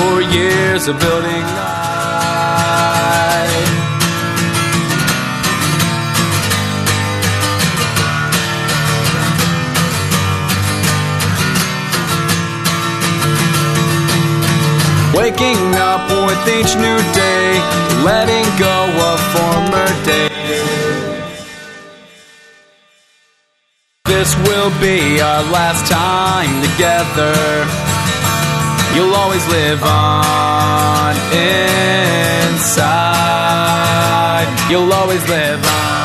4 years of building life. Waking up with each new day, letting go of former days. This will be our last time together. You'll always live on inside. You'll always live on.